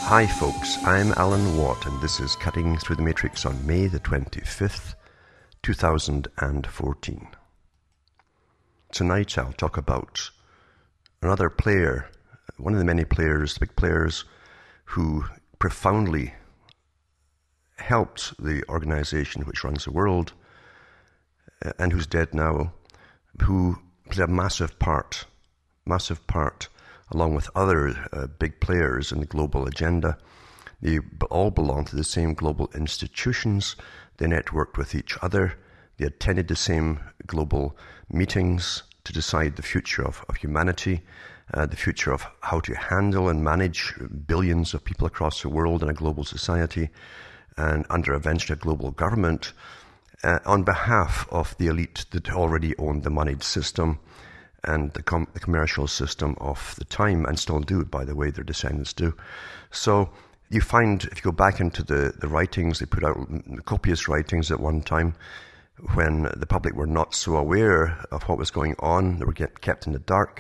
Hi folks, I'm Alan Watt and this is Cutting Through the Matrix on May the 25th, 2014. Tonight I'll talk about another player, one of the many players, big players, who profoundly helped the organization which runs the world and who's dead now, who played a massive part along with other big players in the global agenda. They all belong to the same global institutions. They networked with each other. They attended the same global meetings to decide the future of humanity, the future of how to handle and manage billions of people across the world in a global society and under eventually a global government on behalf of the elite that already owned the moneyed system and the commercial system of the time, and still do, by the way, their descendants do. So you find, if you go back into the writings, they put out copious writings at one time when the public were not so aware of what was going on. They were kept in the dark,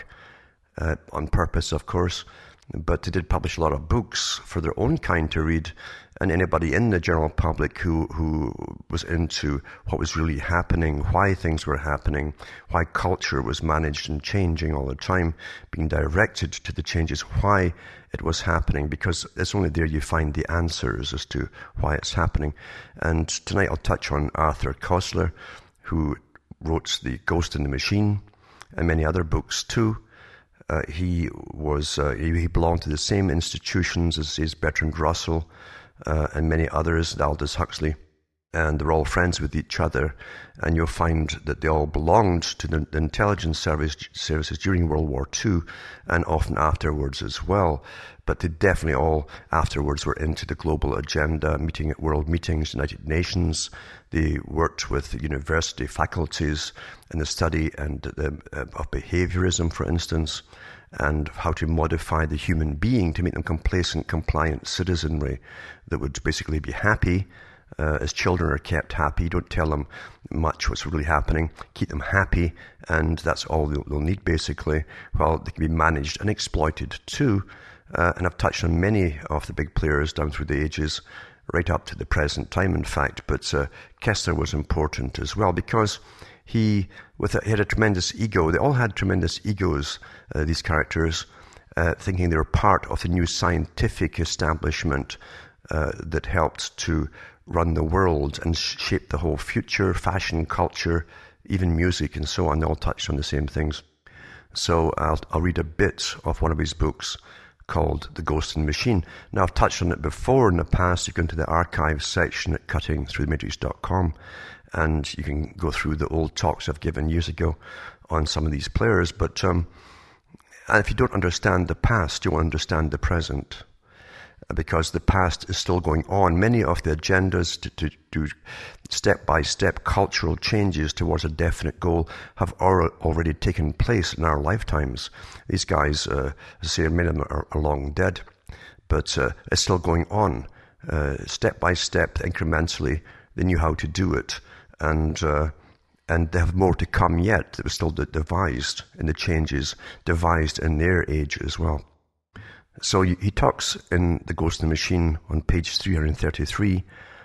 on purpose, of course, but they did publish a lot of books for their own kind to read, and anybody in the general public who was into what was really happening, why things were happening, why culture was managed and changing all the time, being directed to the changes, why it was happening, because it's only there you find the answers as to why it's happening. And tonight I'll touch on Arthur Koestler, who wrote The Ghost in the Machine and many other books too. He belonged to the same institutions as Bertrand Russell and many others, Aldous Huxley, and they're all friends with each other. And you'll find that they all belonged to the intelligence services during World War II and often afterwards as well. But they definitely all afterwards were into the global agenda, meeting at world meetings, United Nations. They worked with the university faculties in the study of behaviorism, for instance, and how to modify the human being to make them complacent, compliant citizenry that would basically be happy. As children are kept happy, don't tell them much what's really happening, keep them happy, and that's all they'll need basically, while they can be managed and exploited too. And I've touched on many of the big players down through the ages, right up to the present time in fact, but Koestler was important as well because he had a tremendous ego. They all had tremendous egos, these characters, thinking they were part of the new scientific establishment that helped to run the world and shape the whole future, fashion, culture, even music and so on. They all touched on the same things. So I'll read a bit of one of his books called The Ghost in the Machine. Now, I've touched on it before in the past. You go into the archives section at cuttingthroughthematrix.com and you can go through the old talks I've given years ago on some of these players. But and if you don't understand the past, you won't understand the present, because the past is still going on. Many of the agendas to do step-by-step cultural changes towards a definite goal have already taken place in our lifetimes. These guys, as I say, many of them are long dead, but it's still going on. Step-by-step, incrementally, they knew how to do it. And they have more to come yet that was still devised, and the changes devised in their age as well. So he talks in The Ghost in the Machine on page 333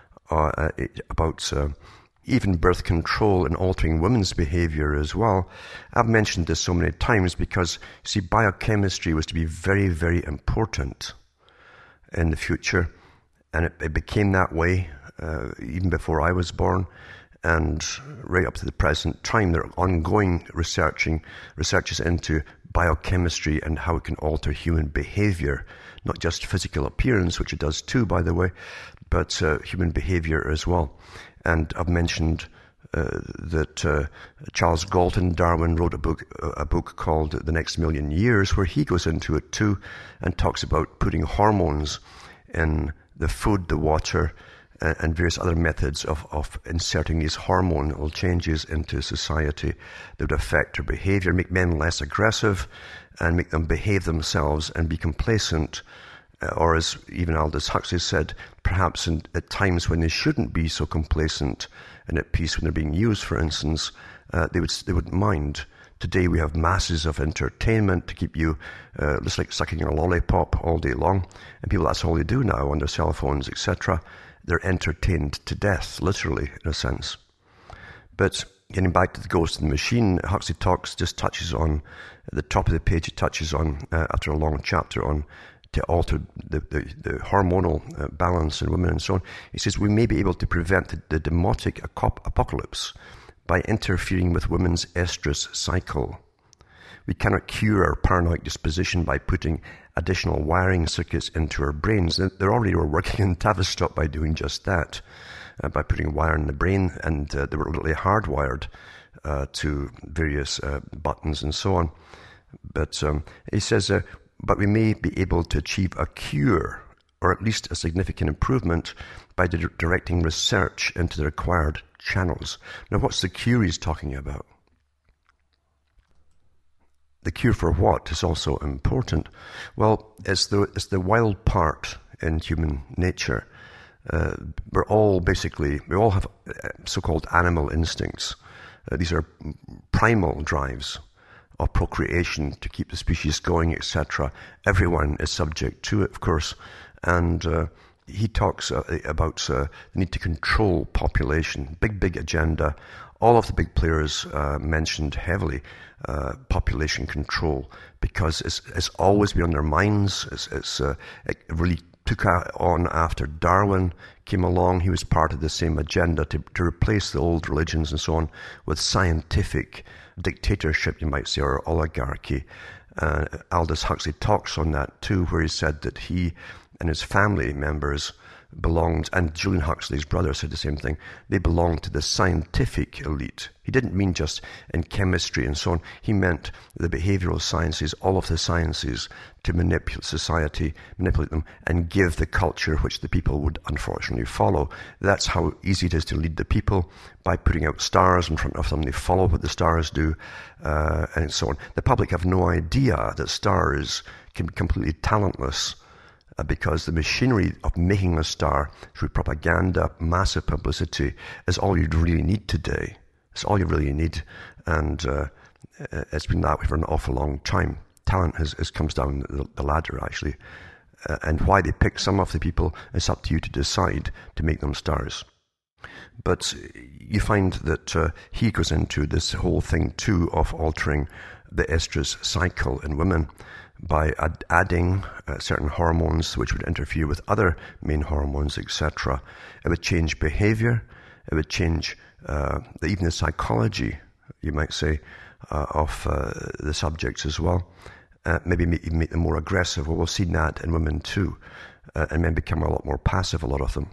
about even birth control and altering women's behavior as well. I've mentioned this so many times because, you see, biochemistry was to be very, very important in the future, and it became that way even before I was born. And right up to the present time, there are ongoing researches into biochemistry and how it can alter human behavior, not just physical appearance, which it does too, by the way, but human behavior as well. And I've mentioned that Charles Galton Darwin wrote a book called The Next Million Years, where he goes into it too and talks about putting hormones in the food, the water, and various other methods of inserting these hormonal changes into society that would affect their behavior, make men less aggressive, and make them behave themselves and be complacent, or as even Aldous Huxley said, perhaps at times when they shouldn't be so complacent and at peace when they're being used, for instance, they wouldn't mind Today we have masses of entertainment to keep you just like sucking a lollipop all day long. And people, that's all they do now on their cell phones, etc. They're entertained to death, literally, in a sense. But getting back to the Ghost in the Machine, Huxley Talks just touches on, at the top of the page, it touches on, after a long chapter, on to alter the hormonal balance in women and so on. He says we may be able to prevent the demotic apocalypse by interfering with women's estrous cycle. We cannot cure our paranoid disposition by putting additional wiring circuits into our brains. They already were working in Tavistock by doing just that, by putting a wire in the brain, and they were literally hardwired to various buttons and so on. But he says, but we may be able to achieve a cure, or at least a significant improvement, by directing research into the required channels. Now, what's the cure he's talking about? The cure for what is also important. Well, it's the wild part in human nature. We all have so-called animal instincts. These are primal drives of procreation to keep the species going, etc. Everyone is subject to it, of course. And he talks about the need to control population, big agenda. All of the big players mentioned heavily population control, because it's always been on their minds. It really took on after Darwin came along. He was part of the same agenda to replace the old religions and so on with scientific dictatorship, you might say, or oligarchy. Aldous Huxley talks on that too, where he said that he and his family members belonged, and Julian Huxley's brother said the same thing, they belonged to the scientific elite. He didn't mean just in chemistry and so on. He meant the behavioral sciences, all of the sciences, to manipulate society, manipulate them, and give the culture which the people would unfortunately follow. That's how easy it is to lead the people, by putting out stars in front of them. They follow what the stars do, and so on. The public have no idea that stars can be completely talentless, because the machinery of making a star through propaganda, massive publicity, is all you really need today. It's all you really need, and it's been that way for an awful long time. Talent comes down the ladder, actually, and why they pick some of the people, it's up to you to decide to make them stars. But you find that he goes into this whole thing too of altering the estrous cycle in women by adding certain hormones which would interfere with other main hormones, etc. It would change behavior. It would change even the psychology, you might say, of the subjects as well. Maybe even make them more aggressive. Well, we've seen that in women too, and men become a lot more passive, a lot of them.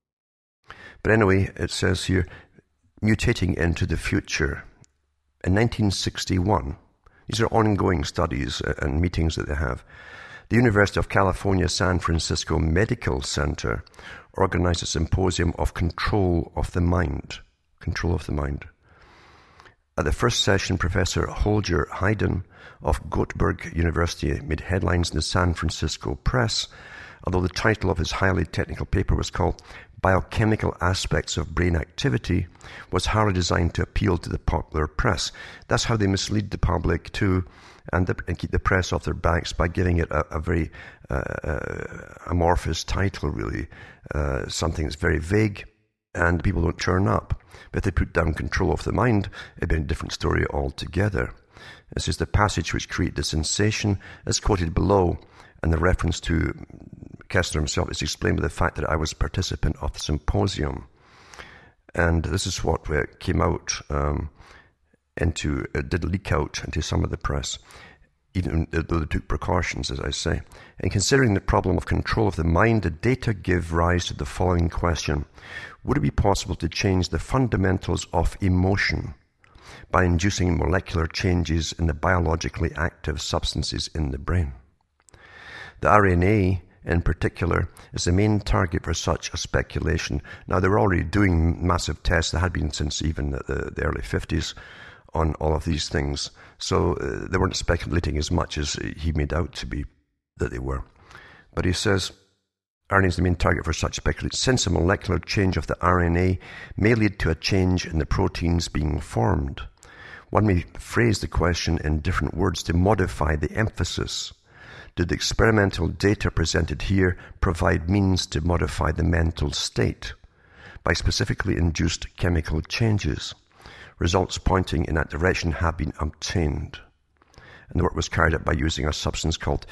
But anyway, it says here, mutating into the future. In 1961, these are ongoing studies and meetings that they have, the University of California, San Francisco Medical Center organized a symposium of control of the mind. Control of the mind. At the first session, Professor Holger Hayden of Göteborg University made headlines in the San Francisco press, although the title of his highly technical paper was called Biochemical Aspects of Brain Activity, was hardly designed to appeal to the popular press. That's how they mislead the public too, and keep the press off their backs by giving it a very amorphous title, really, something that's very vague, and people don't turn up. But if they put down control of the mind, it'd be a different story altogether. This is the passage which created the sensation, as quoted below, and the reference to Kessler himself is explained by the fact that I was a participant of the symposium. And this is what came out did leak out into some of the press, even though they took precautions, as I say. In considering the problem of control of the mind, the data give rise to the following question. Would it be possible to change the fundamentals of emotion by inducing molecular changes in the biologically active substances in the brain? The RNA, in particular, is the main target for such a speculation. Now, they were already doing massive tests. There had been since even the early 50s on all of these things. So they weren't speculating as much as he made out to be that they were. But he says, RNA is the main target for such speculation, since a molecular change of the RNA may lead to a change in the proteins being formed. One may phrase the question in different words to modify the emphasis. Did the experimental data presented here provide means to modify the mental state by specifically induced chemical changes? Results pointing in that direction have been obtained. And the work was carried out by using a substance called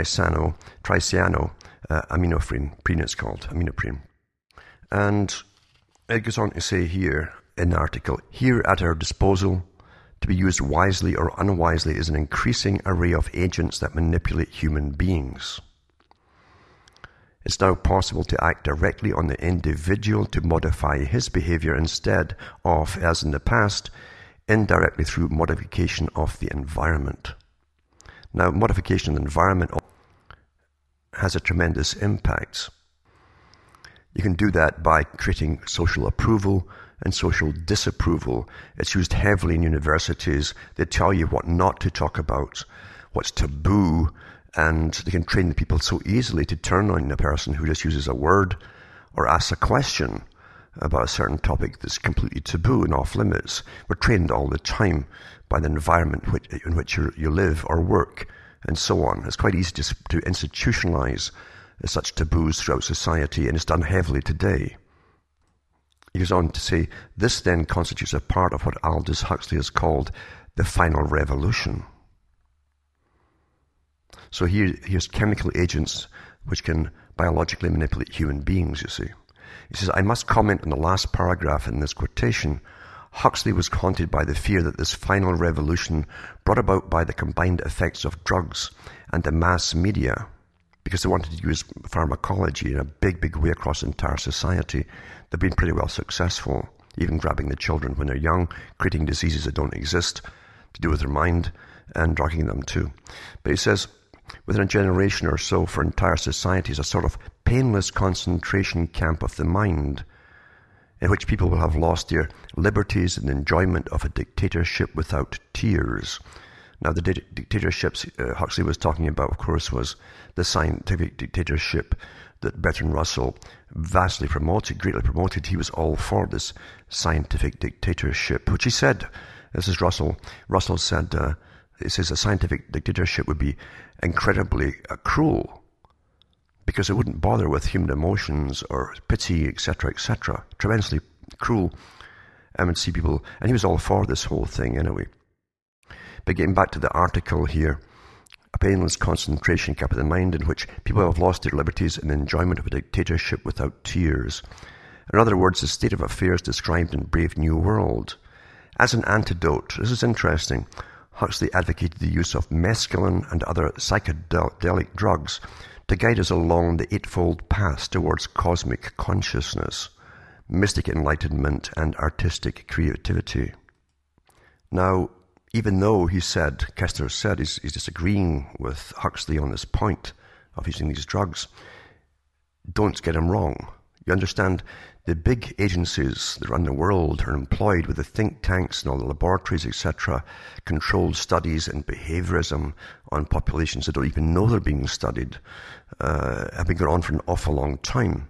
tricyanoaminoprene. It's called aminoprene. And it goes on to say here in the article, here at our disposal, to be used wisely or unwisely, is an increasing array of agents that manipulate human beings. It's now possible to act directly on the individual to modify his behavior instead of, as in the past, indirectly through modification of the environment. Now, modification of the environment has a tremendous impact. You can do that by creating social approval and social disapproval. It's used heavily in universities. They tell you what not to talk about, what's taboo, and they can train the people so easily to turn on a person who just uses a word or asks a question about a certain topic that's completely taboo and off limits. We're trained all the time by the environment in which you live or work and so on. It's quite easy to institutionalize such taboos throughout society, and it's done heavily today. He goes on to say, this then constitutes a part of what Aldous Huxley has called the final revolution. So here's chemical agents which can biologically manipulate human beings, you see. He says, I must comment on the last paragraph in this quotation. Huxley was haunted by the fear that this final revolution brought about by the combined effects of drugs and the mass media, because they wanted to use pharmacology in a big way across the entire society. They've been pretty well successful, even grabbing the children when they're young, creating diseases that don't exist to do with their mind, and drugging them too. But he says, within a generation or so, for entire societies, a sort of painless concentration camp of the mind, in which people will have lost their liberties and enjoyment of a dictatorship without tears. Now, the dictatorships Huxley was talking about, of course, was the scientific dictatorship that Bertrand Russell vastly promoted, greatly promoted. He was all for this scientific dictatorship, which he said, this is Russell said, he says a scientific dictatorship would be incredibly cruel, because it wouldn't bother with human emotions or pity, etc., tremendously cruel. I would see people, and he was all for this whole thing anyway. But getting back to the article here, a painless concentration camp of the mind in which people have lost their liberties and enjoyment of a dictatorship without tears. In other words, the state of affairs described in Brave New World. As an antidote, this is interesting, Huxley advocated the use of mescaline and other psychedelic drugs to guide us along the eightfold path towards cosmic consciousness, mystic enlightenment, and artistic creativity. Now, even though Kessler said he's disagreeing with Huxley on this point of using these drugs, don't get him wrong. You understand, the big agencies that run the world are employed with the think tanks and all the laboratories, etc., controlled studies and behaviorism on populations that don't even know they're being studied, have been going on for an awful long time.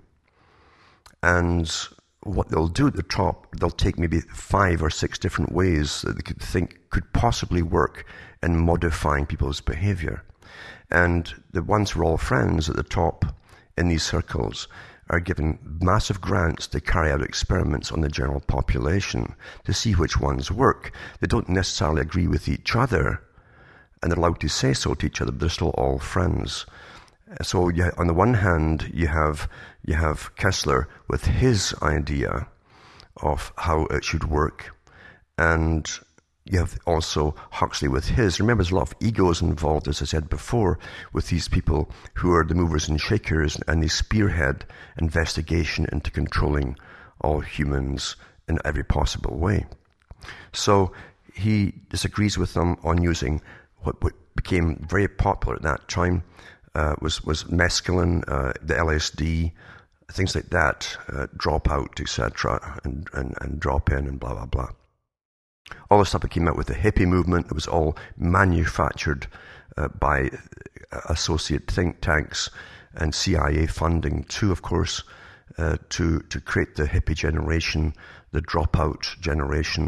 And what they'll do at the top, they'll take maybe 5 or 6 different ways that they could think could possibly work in modifying people's behavior. And the ones who are all friends at the top in these circles are given massive grants to carry out experiments on the general population to see which ones work. They don't necessarily agree with each other, and they're allowed to say so to each other, but they're still all friends. So on the one hand, you have Kessler with his idea of how it should work, and you have also Huxley with his. Remember, there's a lot of egos involved, as I said before, with these people who are the movers and shakers, and they spearhead investigation into controlling all humans in every possible way. So he disagrees with them on using what became very popular at that time, was mescaline, the LSD, things like that, drop out, etc., and drop in, and blah, blah, blah. All the stuff that came out with the hippie movement, it was all manufactured by associate think tanks and CIA funding too, of course, to create the hippie generation, the dropout generation,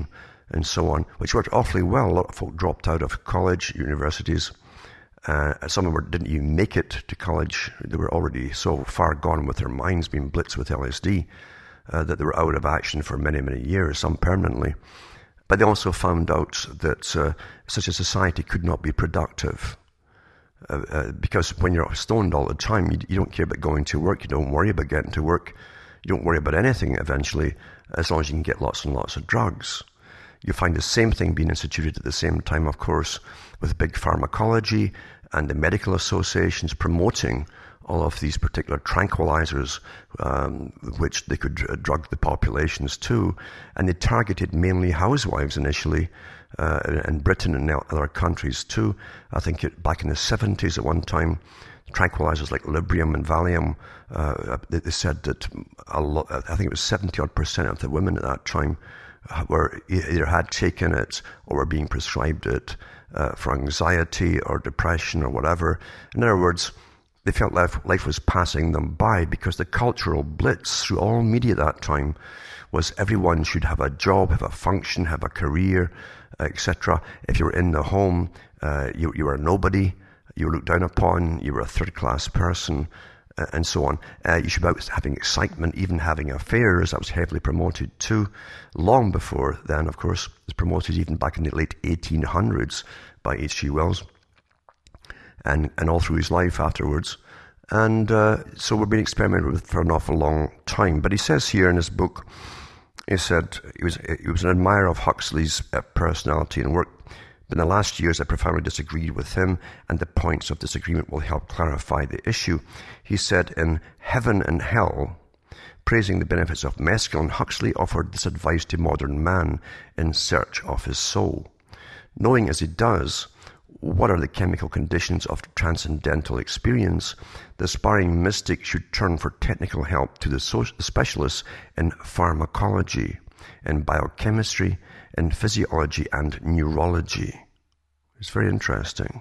and so on, which worked awfully well. A lot of folk dropped out of college, universities. Some of them didn't even make it to college. They were already so far gone with their minds, being blitzed with LSD, that they were out of action for many, many years, some permanently. But they also found out that such a society could not be productive. Because when you're stoned all the time, you don't care about going to work, you don't worry about getting to work, you don't worry about anything eventually, as long as you can get lots and lots of drugs. You find the same thing being instituted at the same time, of course, with big pharmacology and the medical associations promoting all of these particular tranquilizers, which they could drug the populations to. And they targeted mainly housewives initially, in Britain and other countries too. I think back in the 70s at one time, tranquilizers like Librium and Valium, they said that I think it was 70% of the women at that time were either had taken it or were being prescribed it for anxiety or depression or whatever. In other words, they felt life was passing them by, because the cultural blitz through all media at that time was everyone should have a job, have a function, have a career, etc. If you were in the home, you were a nobody, you were looked down upon, you were a third-class person, and so on. You should be out having excitement, even having affairs. That was heavily promoted too. Long before then, of course, it was promoted even back in the late 1800s by H.G. Wells, and all through his life afterwards. And so we've been experimenting with it for an awful long time. But he says here in his book, he said he was an admirer of Huxley's personality and work. But in the last years, I profoundly disagreed with him, and the points of disagreement will help clarify the issue. He said in Heaven and Hell, praising the benefits of mescaline, Huxley offered this advice to modern man in search of his soul. Knowing as he does what are the chemical conditions of transcendental experience, the aspiring mystic should turn for technical help to the specialists in pharmacology, in biochemistry, in physiology and neurology. It's very interesting.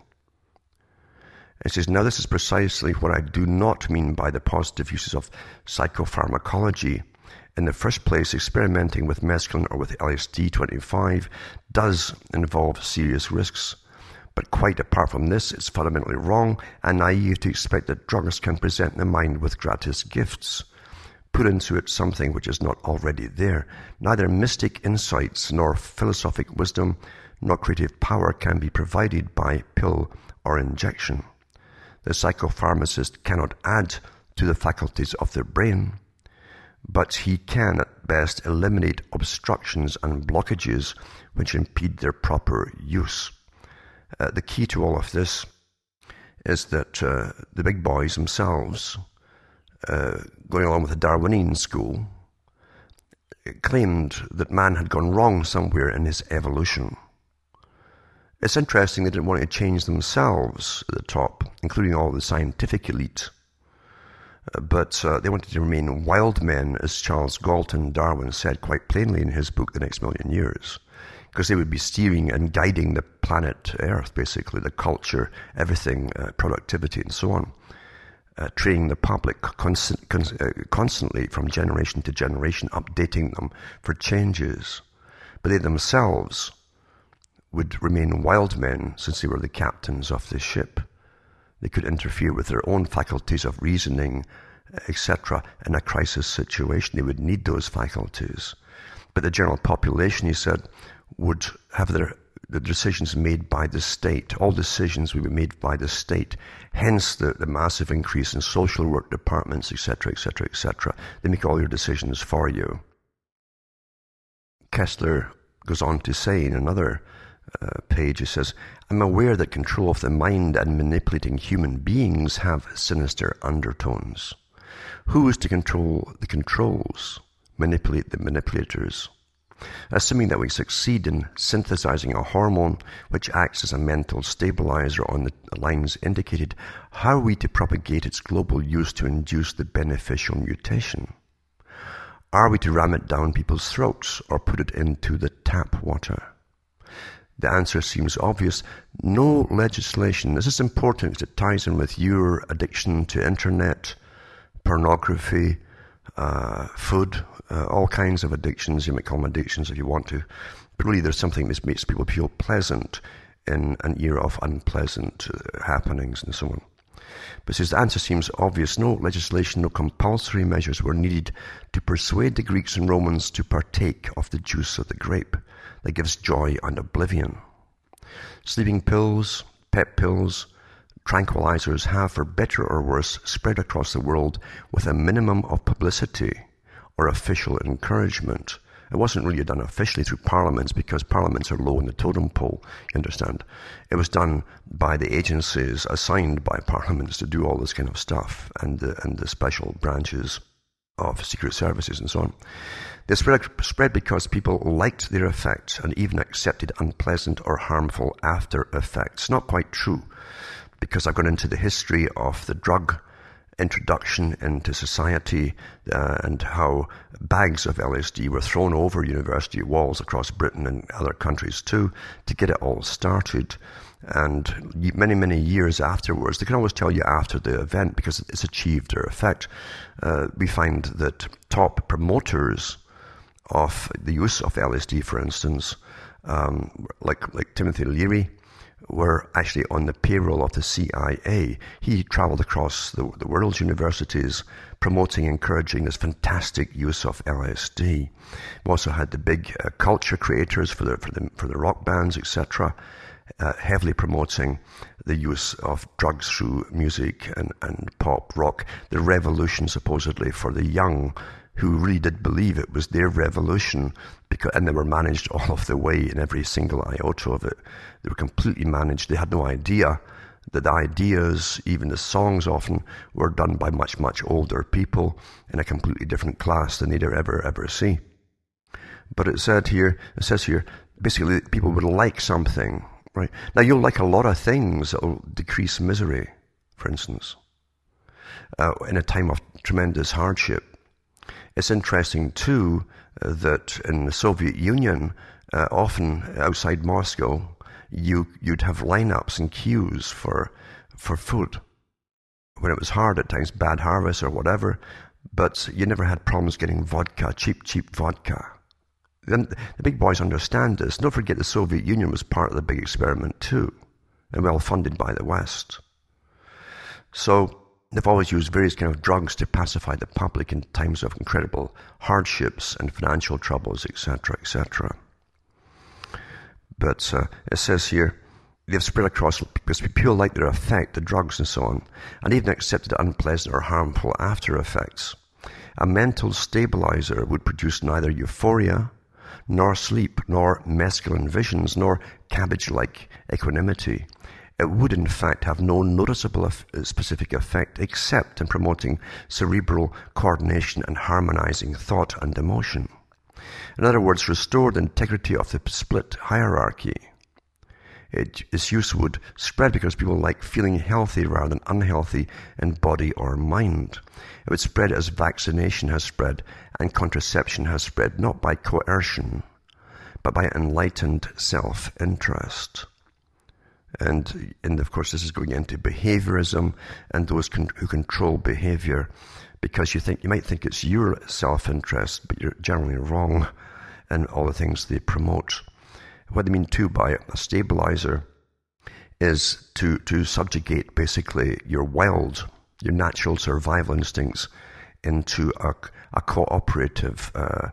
It says, now this is precisely what I do not mean by the positive uses of psychopharmacology. In the first place, experimenting with mescaline or with LSD-25 does involve serious risks. But quite apart from this, it's fundamentally wrong and naive to expect that drugs can present the mind with gratis gifts. Put into it something which is not already there. Neither mystic insights nor philosophic wisdom nor creative power can be provided by pill or injection. The psychopharmacist cannot add to the faculties of the brain, but he can at best eliminate obstructions and blockages which impede their proper use. The key to all of this is that the big boys themselves, going along with the Darwinian school, claimed that man had gone wrong somewhere in his evolution. It's interesting they didn't want to change themselves at the top, including all the scientific elite, but they wanted to remain wild men, as Charles Galton Darwin said quite plainly in his book, The Next Million Years, because they would be steering and guiding the planet Earth, basically, the culture, everything, productivity and so on. Training the public constantly from generation to generation, updating them for changes. But they themselves would remain wild men since they were the captains of the ship. They could interfere with their own faculties of reasoning, etc. In a crisis situation. They would need those faculties. But the general population, he said, would have the decisions made by the state. All decisions would be made by the state. Hence the massive increase in social work departments, etc., etc., etc. They make all your decisions for you. Kessler goes on to say in another page, he says, I'm aware that control of the mind and manipulating human beings have sinister undertones. Who is to control the controls, manipulate the manipulators? Assuming that we succeed in synthesizing a hormone which acts as a mental stabilizer on the lines indicated, how are we to propagate its global use to induce the beneficial mutation? Are we to ram it down people's throats or put it into the tap water? The answer seems obvious. No legislation. This is important because it ties in with your addiction to internet, pornography, food, all kinds of addictions. You might call them addictions if you want to. But really there's something that makes people feel pleasant in an era of unpleasant happenings and so on. But says the answer seems obvious. No legislation, no compulsory measures were needed to persuade the Greeks and Romans to partake of the juice of the grape that gives joy and oblivion. Sleeping pills, pep pills, tranquilizers have, for better or worse, spread across the world with a minimum of publicity or official encouragement. It wasn't really done officially through parliaments, because parliaments are low in the totem pole, you understand. It was done by the agencies assigned by parliaments to do all this kind of stuff, and the special branches of secret services and so on. They spread because people liked their effects and even accepted unpleasant or harmful after effects. Not quite true, because I've gone into the history of the drug introduction into society and how bags of LSD were thrown over university walls across Britain and other countries too to get it all started. And many, many years afterwards, they can always tell you after the event because it's achieved their effect. We find that top promoters of the use of LSD, for instance, like Timothy Leary, were actually on the payroll of the CIA. He traveled across the world's universities promoting, encouraging this fantastic use of LSD. We also had the big culture creators for the rock bands, etc., heavily promoting the use of drugs through music and pop rock. The revolution, supposedly, for the young who really did believe it was their revolution, and they were managed all of the way in every single iota of it. They were completely managed. They had no idea that the ideas, even the songs often, were done by much, much older people in a completely different class than they'd ever see. But it says here, basically people would like something, right? Now you'll like a lot of things that will decrease misery, for instance, in a time of tremendous hardship. It's interesting, too, that in the Soviet Union, often outside Moscow, you'd have lineups and queues for food. When it was hard at times, bad harvest or whatever, but you never had problems getting vodka, cheap vodka. Then the big boys understand this. Don't forget the Soviet Union was part of the big experiment, too, and well funded by the West. So they've always used various kind of drugs to pacify the public in times of incredible hardships and financial troubles, etc., etc. But it says here, they've spread across because people like their effect, the drugs and so on, and even accepted unpleasant or harmful after effects. A mental stabilizer would produce neither euphoria, nor sleep, nor mescaline visions, nor cabbage-like equanimity. It would, in fact, have no noticeable specific effect except in promoting cerebral coordination and harmonizing thought and emotion. In other words, restore the integrity of the split hierarchy. Its use would spread because people like feeling healthy rather than unhealthy in body or mind. It would spread as vaccination has spread and contraception has spread, not by coercion, but by enlightened self-interest. And of course, this is going into behaviorism and those who control behavior, because you might think it's your self-interest, but you're generally wrong in all the things they promote. What they mean too by a stabilizer is to subjugate basically your natural survival instincts into a cooperative,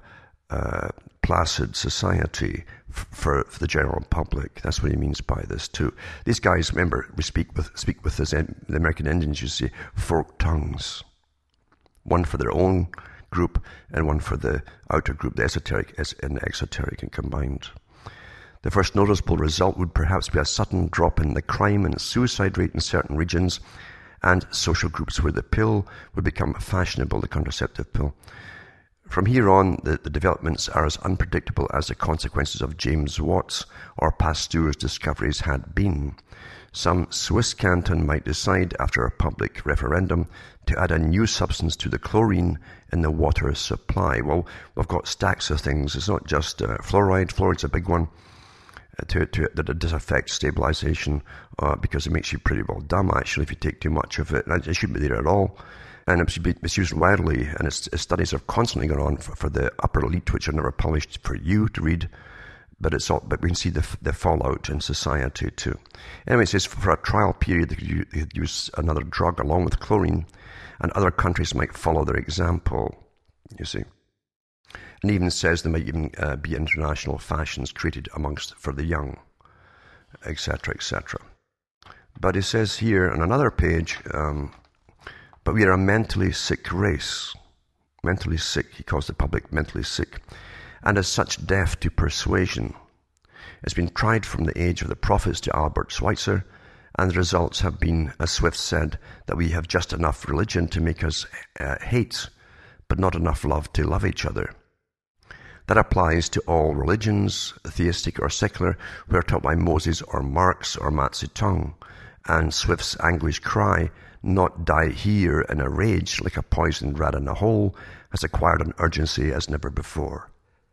placid society for the general public. That's what he means by this too. These guys, remember, we speak with the American Indians, you see, forked tongues. One for their own group and one for the outer group, the esoteric and the exoteric and combined. The first noticeable result would perhaps be a sudden drop in the crime and suicide rate in certain regions and social groups where the pill would become fashionable, the contraceptive pill. From here on, the developments are as unpredictable as the consequences of James Watt's or Pasteur's discoveries had been. Some Swiss canton might decide, after a public referendum, to add a new substance to the chlorine in the water supply. Well, we've got stacks of things. It's not just fluoride. Fluoride's a big one. That does affect stabilization because it makes you pretty well dumb, actually, if you take too much of it. And it shouldn't be there at all. And it's used widely, and its studies have constantly gone on for the upper elite, which are never published for you to read. but we can see the fallout in society too. Anyway, it says for a trial period they could use another drug along with chlorine, and other countries might follow their example, you see. And even says there might even be international fashions created for the young, etc., etc. But it says here on another page, but we are a mentally sick race. Mentally sick, he calls the public mentally sick, and as such deaf to persuasion. It's been tried from the age of the prophets to Albert Schweitzer, and the results have been, as Swift said, that we have just enough religion to make us hate, but not enough love to love each other. That applies to all religions, theistic or secular, who are taught by Moses or Marx or Mao Zedong, and Swift's anguish cry, "Not die here in a rage like a poisoned rat in a hole," has acquired an urgency as never before.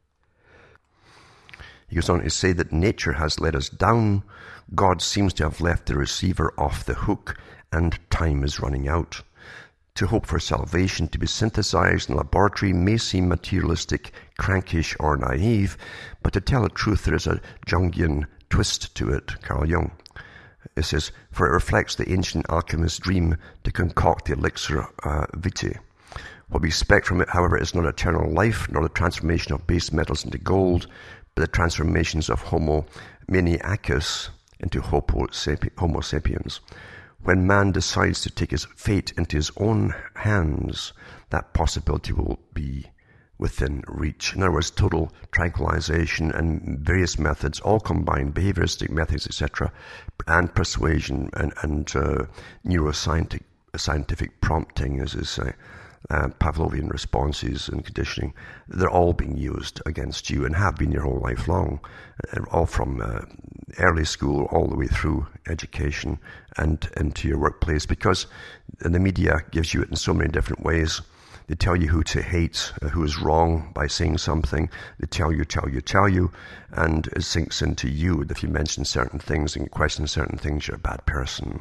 He goes on to say that nature has let us down, God seems to have left the receiver off the hook, and time is running out. To hope for salvation to be synthesized in a laboratory may seem materialistic, crankish, or naive, but to tell the truth, there is a Jungian twist to it, Carl Jung. It says, for it reflects the ancient alchemist's dream to concoct the elixir vitae. What we expect from it, however, is not eternal life, nor the transformation of base metals into gold, but the transformations of Homo maniacus into Homo sapiens. When man decides to take his fate into his own hands, that possibility will be within reach. In other words, total tranquilization and various methods, all combined, behavioristic methods, etc., and persuasion and neuroscientific prompting, as they say, Pavlovian responses and conditioning, they're all being used against you and have been your whole life long, all from early school all the way through education and into your workplace, because the media gives you it in so many different ways. They tell you who to hate, who is wrong by saying something. They tell you, and it sinks into you. If you mention certain things and question certain things, you're a bad person.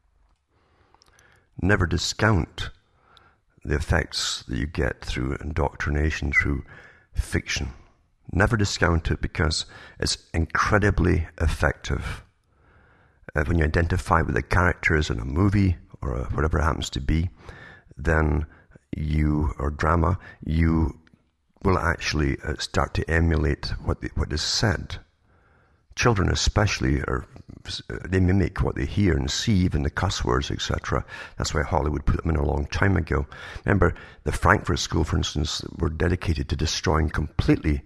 Never discount the effects that you get through indoctrination, through fiction. Never discount it, because it's incredibly effective. When you identify with the characters in a movie or whatever it happens to be, then you will actually start to emulate what is said. Children especially, they mimic what they hear and see, even the cuss words, etc. That's why Hollywood put them in a long time ago. Remember, the Frankfurt School, for instance, were dedicated to destroying completely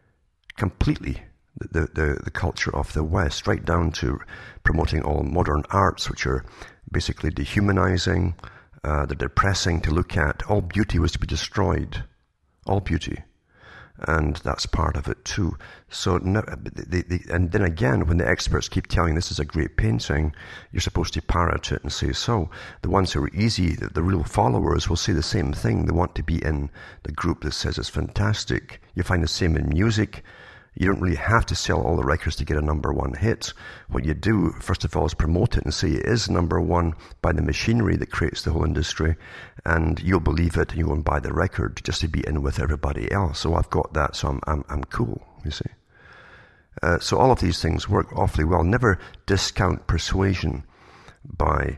the culture of the West, right down to promoting all modern arts, which are basically dehumanizing, they're depressing to look at. All beauty was to be destroyed. All beauty. And that's part of it too. So, and then again, when the experts keep telling this is a great painting, you're supposed to parrot it and say so. The ones who are easy, the real followers, will say the same thing. They want to be in the group that says it's fantastic. You find the same in music. You don't really have to sell all the records to get a number one hit. What you do, first of all, is promote it and say it is number one by the machinery that creates the whole industry, and you'll believe it and you won't buy the record just to be in with everybody else. So I've got that, so I'm cool, you see. So all of these things work awfully well. Never discount persuasion by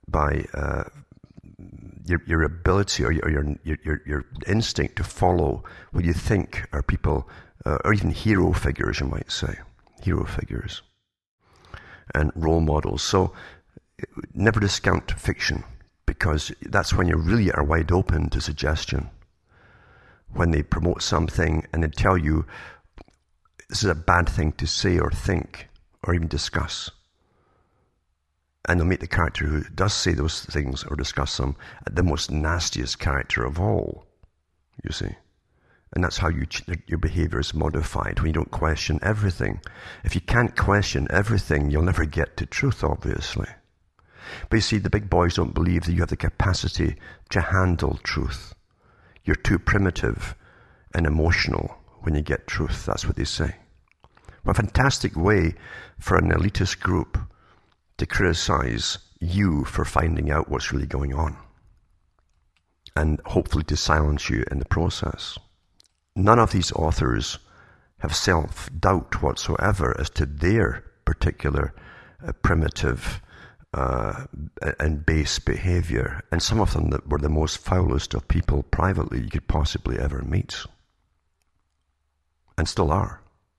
your ability or your instinct to follow what you think are people, or even hero figures, you might say. Hero figures. And role models. So never discount fiction, because that's when you really are wide open to suggestion. When they promote something and they tell you this is a bad thing to say or think or even discuss. And they'll make the character who does say those things or discuss them the most nastiest character of all, you see. And that's how your behavior is modified, when you don't question everything. If you can't question everything, you'll never get to truth, obviously. But you see, the big boys don't believe that you have the capacity to handle truth. You're too primitive and emotional when you get truth. That's what they say. What a fantastic way for an elitist group to criticize you for finding out what's really going on, and hopefully to silence you in the process. None of these authors have self-doubt whatsoever as to their particular primitive and base behavior, and some of them that were the most foulest of people privately you could possibly ever meet, and still are.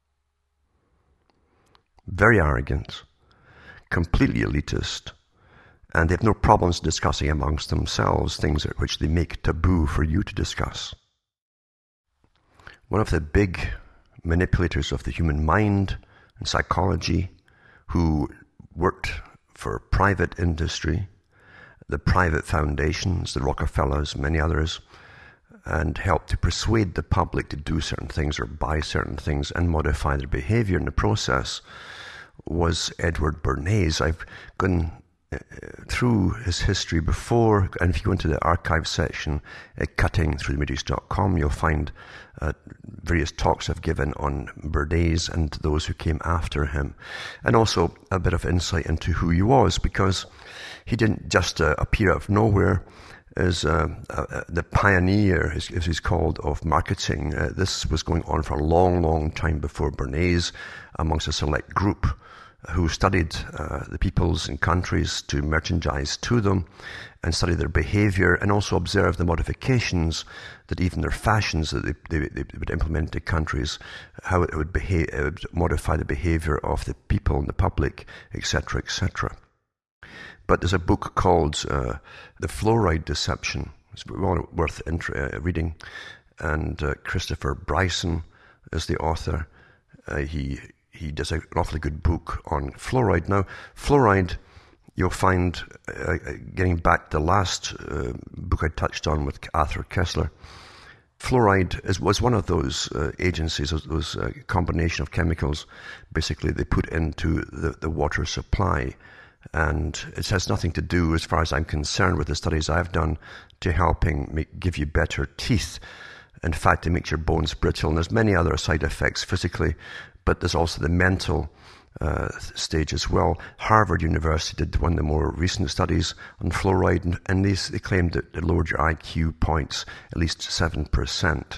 Very arrogant, completely elitist, and they have no problems discussing amongst themselves things which they make taboo for you to discuss. One of the big manipulators of the human mind and psychology, who worked for private industry, the private foundations, the Rockefellers, many others, and helped to persuade the public to do certain things or buy certain things and modify their behavior in the process, was Edward Bernays. I've gone through his history before, and if you go into the archive section at cuttingthroughthematrix.com, you'll find various talks I've given on Bernays and those who came after him, and also a bit of insight into who he was, because he didn't just appear out of nowhere as the pioneer, as he's called, of marketing. This was going on for a long, long time before Bernays, amongst a select group who studied the peoples and countries to merchandise to them and study their behavior, and also observe the modifications that even their fashions that they would implement to countries, how it would behave, it would modify the behavior of the people and the public, etc., etc. But there's a book called The Fluoride Deception. It's well worth reading, and Christopher Bryson is the author. He does an awfully good book on fluoride. Now, fluoride, you'll find, getting back to the last book I touched on with Arthur Koestler, fluoride was one of those agencies, those combination of chemicals, basically they put into the water supply. And it has nothing to do, as far as I'm concerned, with the studies I've done, to helping give you better teeth. In fact, it makes your bones brittle, and there's many other side effects physically, but there's also the mental stage as well. Harvard University did one of the more recent studies on fluoride, and they claimed that it lowered your IQ points at least 7%.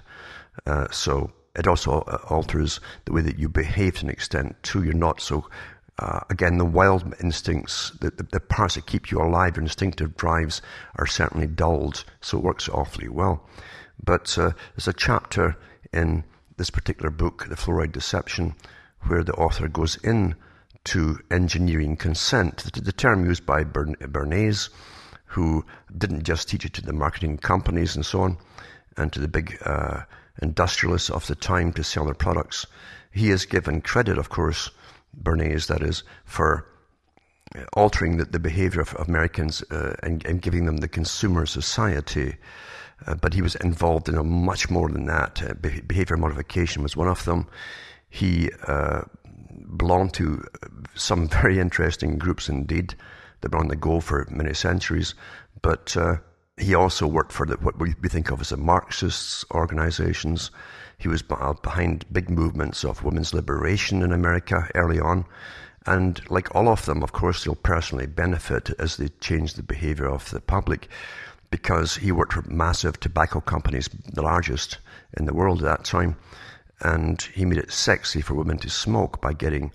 So it also alters the way that you behave to an extent too. You're not so, again, the wild instincts, the parts that keep you alive, your instinctive drives, are certainly dulled, so it works awfully well. But there's a chapter in this particular book, The Fluoride Deception, where the author goes in to engineering consent, the term used by Bernays, who didn't just teach it to the marketing companies and so on, and to the big industrialists of the time to sell their products. He is given credit, of course, Bernays, that is, for altering the behavior of Americans and giving them the consumer society. But he was involved in much more than that. Behavior modification was one of them. He belonged to some very interesting groups indeed that were on the go for many centuries. But he also worked for what we think of as the Marxist organizations. He was behind big movements of women's liberation in America early on. And like all of them, of course, they'll personally benefit as they change the behavior of the public, because he worked for massive tobacco companies, the largest in the world at that time, and he made it sexy for women to smoke by getting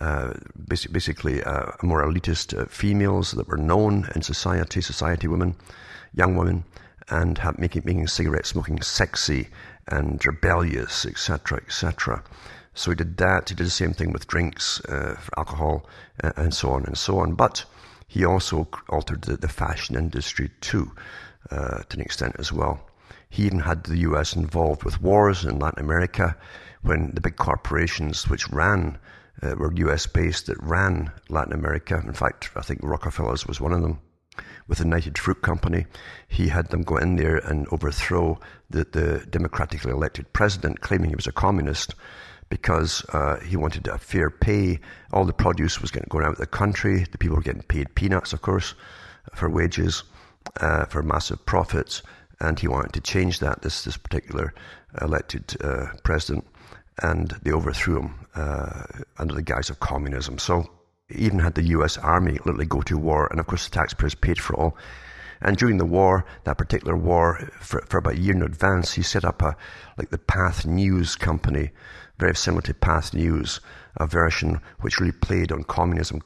basically more elitist females that were known in society women, young women, and making cigarette smoking sexy and rebellious, etc., etc. So he did that. He did the same thing with drinks, alcohol, and so on and so on. But he also altered the fashion industry too, to an extent as well. He even had the US involved with wars in Latin America, when the big corporations which ran, were US based, that ran Latin America. In fact, I think Rockefellers was one of them. With the United Fruit Company, he had them go in there and overthrow the democratically elected president, claiming he was a communist, because he wanted a fair pay. All the produce was going out of the country. The people were getting paid peanuts, of course, for wages, for massive profits. And he wanted to change that, this particular elected president. And they overthrew him under the guise of communism. So he even had the US Army literally go to war. And of course, the taxpayers paid for it all. And during the war, that particular war, for about a year in advance, he set up the Path News company, very similar to Path News, a version which really played on communism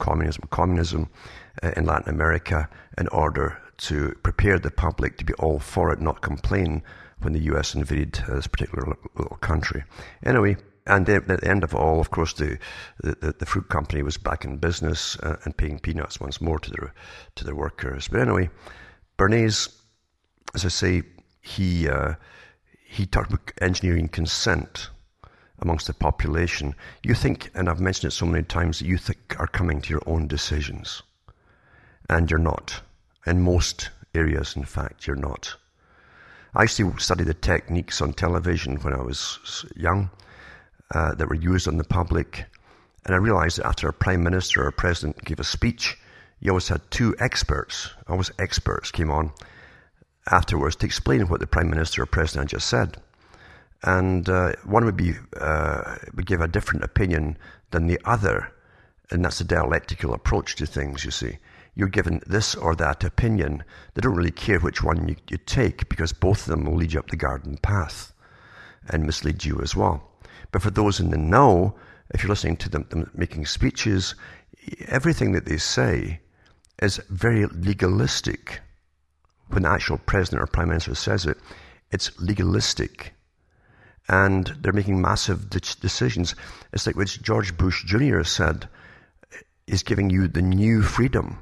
in Latin America in order to prepare the public to be all for it, not complain when the US invaded this particular little country. Anyway, and then at the end of it all, of course, the fruit company was back in business and paying peanuts once more to their workers. But anyway, Bernays, as I say, he talked about engineering consent amongst the population. You think, and I've mentioned it so many times, that you think are coming to your own decisions. And you're not. In most areas, in fact, you're not. I used to study the techniques on television when I was young that were used on the public. And I realized that after a prime minister or a president gave a speech, you always had two experts. Always experts came on afterwards to explain what the prime minister or president just said. And one would give a different opinion than the other. And that's a dialectical approach to things, you see. You're given this or that opinion. They don't really care which one you take, because both of them will lead you up the garden path and mislead you as well. But for those in the know, if you're listening to them making speeches, everything that they say is very legalistic. When the actual president or prime minister says it, it's legalistic. And they're making massive decisions. It's like what George Bush Jr. said, is giving you the new freedom.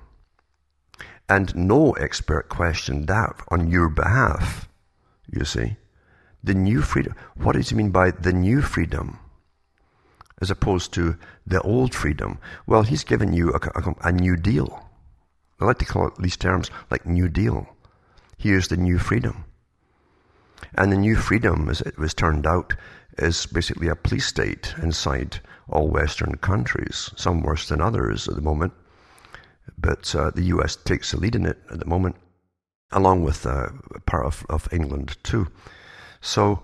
And no expert questioned that on your behalf, you see. The new freedom. What does he mean by the new freedom? As opposed to the old freedom. Well, he's given you a new deal. I like to call it these terms like New Deal. Here's the new freedom. And the new freedom, as it was turned out, is basically a police state inside all Western countries, some worse than others at the moment. But the US takes the lead in it at the moment, along with part of England too. So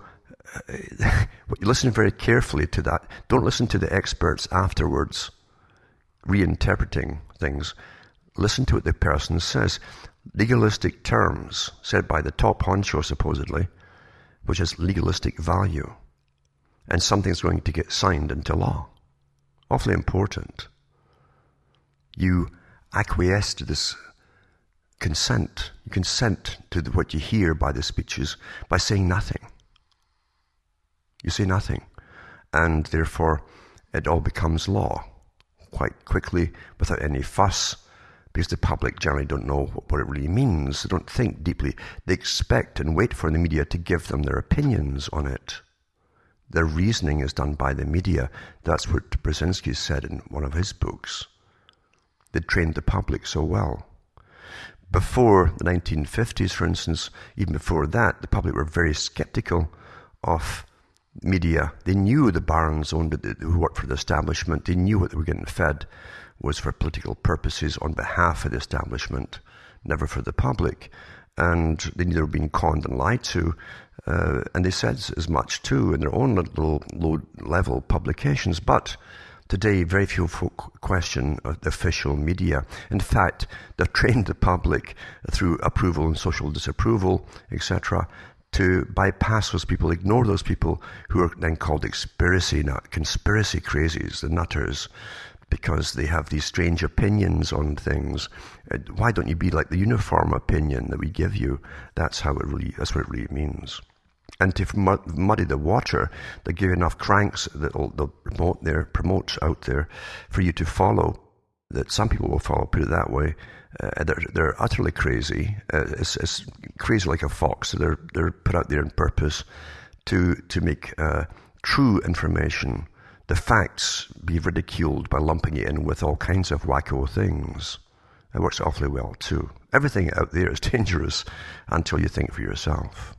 listen very carefully to that. Don't listen to the experts afterwards reinterpreting things. Listen to what the person says. Legalistic terms said by the top honcho, supposedly, which has legalistic value. And something's going to get signed into law. Awfully important. You acquiesce to this consent. You consent to what you hear by the speeches by saying nothing. You say nothing. And therefore, it all becomes law quite quickly without any fuss, because the public generally don't know what it really means. They don't think deeply. They expect and wait for the media to give them their opinions on it. Their reasoning is done by the media. That's what Brzezinski said in one of his books. They trained the public so well. Before the 1950s, for instance, even before that, the public were very skeptical of media. They knew the barons who worked for the establishment. They knew what they were getting fed was for political purposes on behalf of the establishment, never for the public. And they knew they were being conned and lied to. And they said as much too in their own little low-level publications. But today, very few folk question the official media. In fact, they've trained the public through approval and social disapproval, etc., to bypass those people, ignore those people who are then called conspiracy crazies, the nutters, because they have these strange opinions on things. Why don't you be like the uniform opinion that we give you? That's what it really means. And to muddy the water, they give enough cranks that they'll promote out there for you to follow, that some people will follow, put it that way. They're utterly crazy. It's crazy like a fox. So they're put out there on purpose to make true information, the facts, be ridiculed by lumping it in with all kinds of wacko things. It works awfully well too. Everything out there is dangerous until you think for yourself.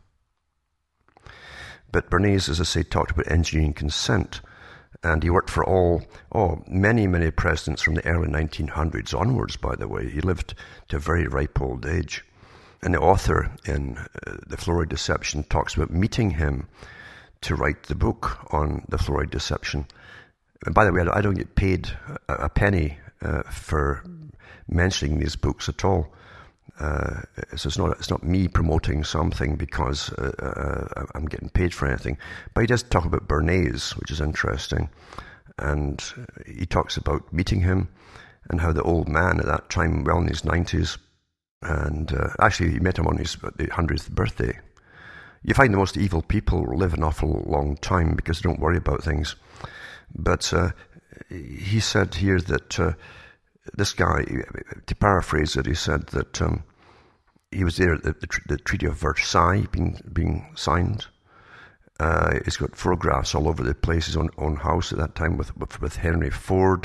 But Bernays, as I say, talked about engineering consent. And he worked for many presidents from the early 1900s onwards, by the way. He lived to a very ripe old age. And the author in The Fluoride Deception talks about meeting him to write the book on the fluoride deception. And by the way, I don't get paid a penny for mentioning these books at all. So it's not me promoting something because I'm getting paid for anything. But he does talk about Bernays, which is interesting. And he talks about meeting him and how the old man at that time, well in his 90s, and actually he met him on his the 100th birthday. You find the most evil people live an awful long time because they don't worry about things. But he said here that this guy, to paraphrase it, he said that he was there at the Treaty of Versailles being signed. He's got photographs all over the place. His own house at that time with Henry Ford,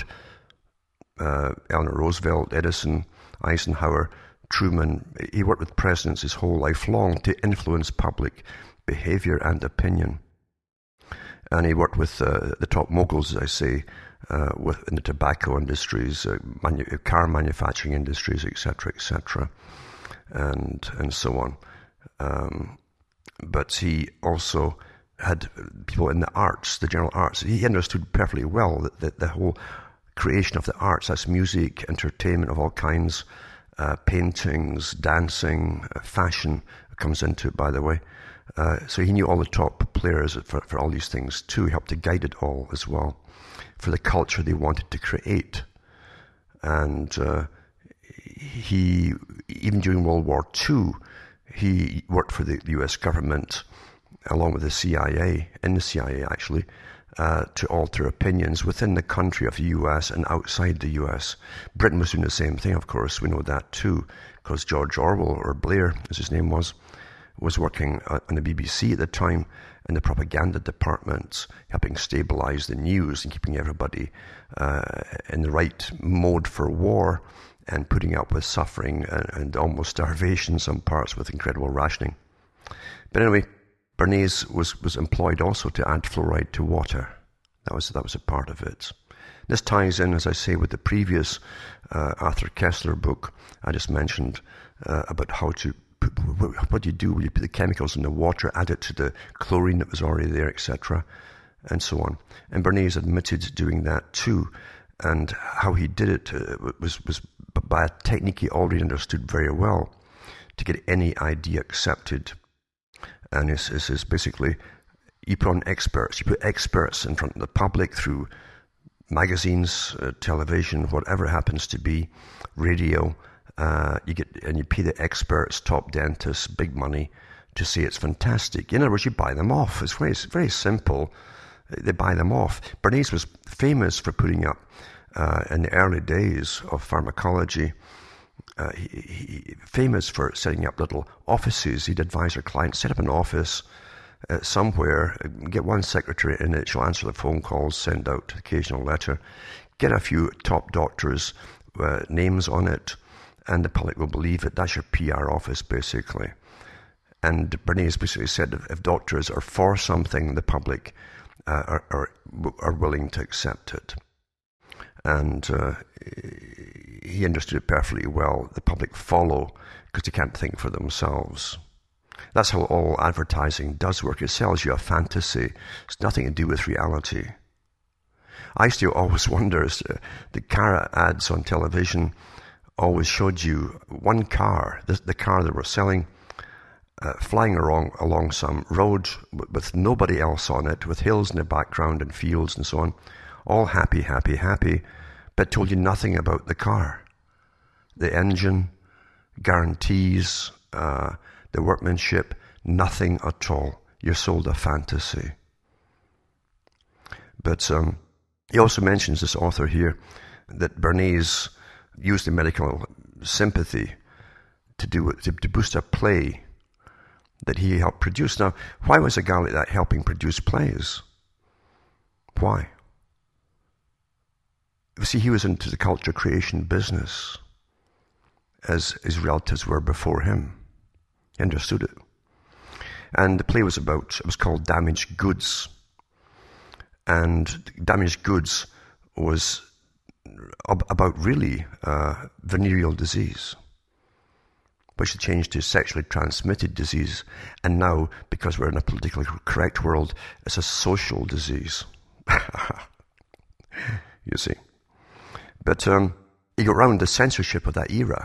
Eleanor Roosevelt, Edison, Eisenhower, Truman. He worked with presidents his whole life long to influence public behavior and opinion. And he worked with the top moguls, as I say, in the tobacco industries, car manufacturing industries, etc., and so on. But he also had people in the arts, the general arts. He understood perfectly well that the whole creation of the arts, that's music, entertainment of all kinds, paintings, dancing, fashion comes into it, by the way. So he knew all the top players for all these things too. He helped to guide it all as well for the culture they wanted to create. And he, even during World War II, he worked for the US government along with the CIA, in the CIA actually, to alter opinions within the country of the US and outside the US. Britain was doing the same thing, of course, we know that too, because George Orwell, or Blair as his name was working on the BBC at the time in the propaganda department, helping stabilize the news and keeping everybody in the right mode for war and putting up with suffering and almost starvation in some parts with incredible rationing. But anyway, Bernays was employed also to add fluoride to water. That was a part of it. This ties in, as I say, with the previous Arthur Koestler book I just mentioned about how to what do you do? You put the chemicals in the water, add it to the chlorine that was already there, etc., and so on. And Bernays admitted doing that too, and how he did it was by a technique he already understood very well to get any idea accepted. And this is basically, you put on experts, you put experts in front of the public through magazines, television, whatever it happens to be, radio. You pay the experts, top dentists, big money to say it's fantastic. In other words, you buy them off. It's very simple. They buy them off. Bernays was famous for putting up, in the early days of pharmacology, he famous for setting up little offices. He'd advise our clients, set up an office somewhere, get one secretary in it, she'll answer the phone calls, send out an occasional letter, get a few top doctors' names on it, and the public will believe it. That's your PR office, basically. And Bernays basically said if doctors are for something, the public are willing to accept it. And he understood it perfectly well. The public follow because they can't think for themselves. That's how all advertising does work. It sells you a fantasy. It's nothing to do with reality. I used to always wonder, the car ads on television always showed you one car, the car they were selling, flying along some road with nobody else on it, with hills in the background and fields and so on, all happy, happy, happy, but told you nothing about the car, the engine, guarantees, the workmanship, nothing at all. You're sold a fantasy. But he also mentions, this author here, that Bernays used the medical sympathy to boost a play that he helped produce. Now, why was a guy like that helping produce plays? Why? You see, he was into the culture creation business, as his relatives were before him. He understood it. And the play was called Damaged Goods. And Damaged Goods was about really venereal disease, which had changed to sexually transmitted disease. And now, because we're in a politically correct world, it's a social disease. You see. But he got around the censorship of that era,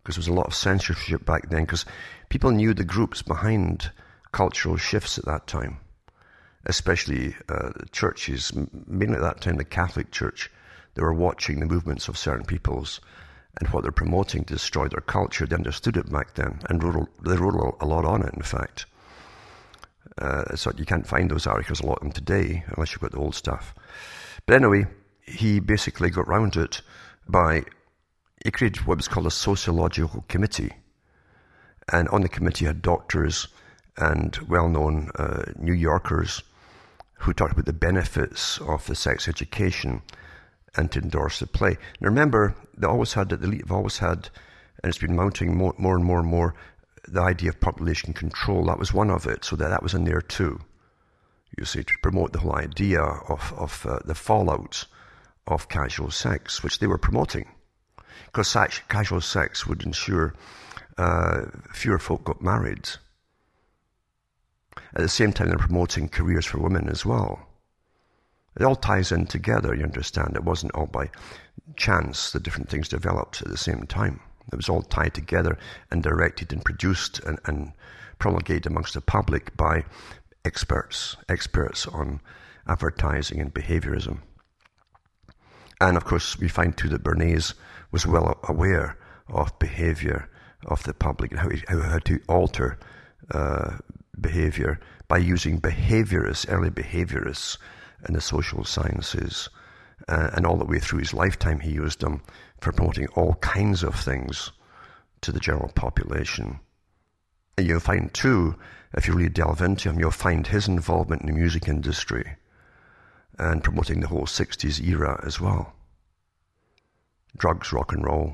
because there was a lot of censorship back then, because people knew the groups behind cultural shifts at that time, especially churches, mainly at that time the Catholic Church. They were watching the movements of certain peoples and what they're promoting to destroy their culture. They understood it back then, and they wrote a lot on it, in fact. So you can't find those articles, a lot of them today, unless you've got the old stuff. But anyway, he basically got round it he created what was called a sociological committee. And on the committee had doctors and well-known New Yorkers who talked about the benefits of the sex education and to endorse the play. Now remember, the elite have always had, and it's been mounting more and more, the idea of population control. That was one of it, so that was in there too. You see, to promote the whole idea of the fallout of casual sex, which they were promoting. Because casual sex would ensure fewer folk got married. At the same time, they're promoting careers for women as well. It all ties in together, you understand. It wasn't all by chance that different things developed at the same time. It was all tied together and directed and produced and promulgated amongst the public by experts on advertising and behaviorism. And of course, we find too that Bernays was well aware of behavior of the public and how to alter behavior by using early behaviorists in the social sciences. And all the way through his lifetime, he used them for promoting all kinds of things to the general population. And you'll find too, if you really delve into him, you'll find his involvement in the music industry and promoting the whole 60s era as well. Drugs, rock and roll,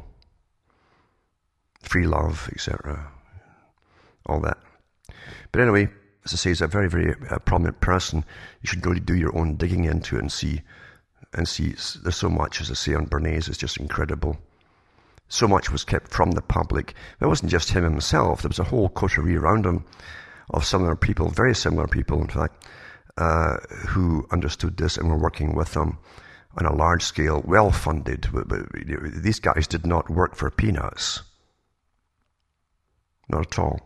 free love, etc. All that. But anyway, as I say, he's a very, very prominent person. You should really do your own digging into it and see there's so much, as I say, on Bernays. It's just incredible. So much was kept from the public. It wasn't just him himself. There was a whole coterie around him of similar people, very similar people, in fact, who understood this and were working with him on a large scale, well-funded. But these guys did not work for peanuts. Not at all.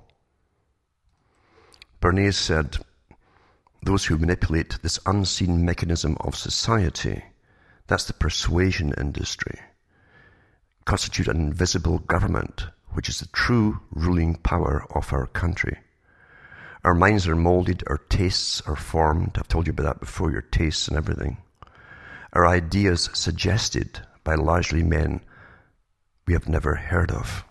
Bernays said, those who manipulate this unseen mechanism of society, that's the persuasion industry, constitute an invisible government, which is the true ruling power of our country. Our minds are molded, our tastes are formed. I've told you about that before, your tastes and everything. Our ideas suggested by largely men we have never heard of.